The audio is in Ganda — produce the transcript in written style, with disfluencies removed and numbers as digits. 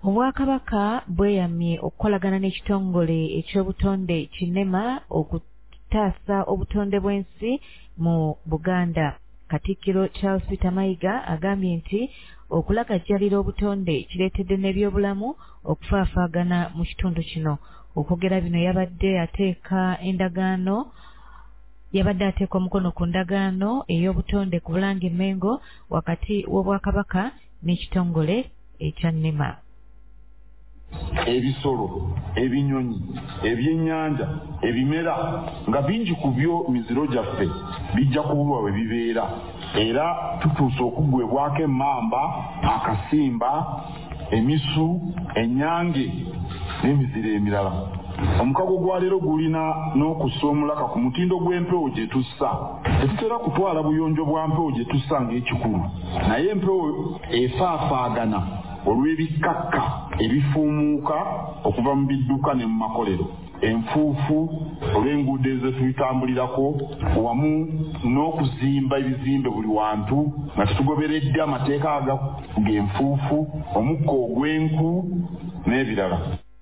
Obwakabaka bweyamye okukolagana n'ekitongole eky'obutonde kinema okutaasa obutonde bw'ensi mu Buganda. Katikkiro Charles Peter Mayiga agambye nti okulagajjalira obutonde kireetedde n'ebyobulamu okufaafaagana mu kitundu kino. Okwogera bino yabadde ateeka omukono ku ndagaano ey'obutonde ku Bulange Mengo wakati w'Obwakabaka n'ekitongole ekya NEMA. Ebisolo, ebinyonyi, ebyennyanja, ebimera nga bingi ku byo miziro gyaffe bijja kubulwa bwe bibeera, era tutuusa okuggwebwako emmamba, akasimba, emisu, ennyange n'emiziro emirala. Omukago gwa leero gulina n'okussa omulaka ku mutindo gw'empewo gye tussa. Tetutera kutwala buyonjo bwa mpewo gye tussa ng'ekikulu, naye empewo efaafaagana olw'ebikakka ebifuumuuka okuva mu bidduka ne mu makolero, enfuufu olw'enguudo ezo tuyitambulirako, wamu n'okuzimba ebizimbe buli wantu nga tetugoberedde amateeka g'enfuufu, omukka ogw'enku n'ebirala.